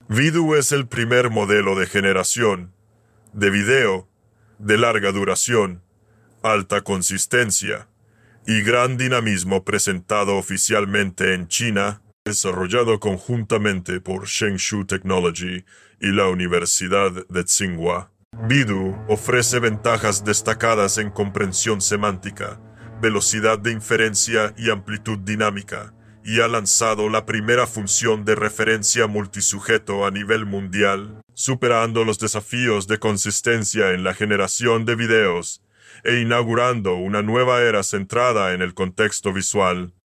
Vidu es el primer modelo de generación de video de larga duración, alta consistencia y gran dinamismo presentado oficialmente en China, desarrollado conjuntamente por Shengshu Technology y la Universidad de Tsinghua. Vidu ofrece ventajas destacadas en comprensión semántica, velocidad de inferencia y amplitud dinámica, y ha lanzado la primera función de referencia multisujeto a nivel mundial, superando los desafíos de consistencia en la generación de videos e inaugurando una nueva era centrada en el contexto visual.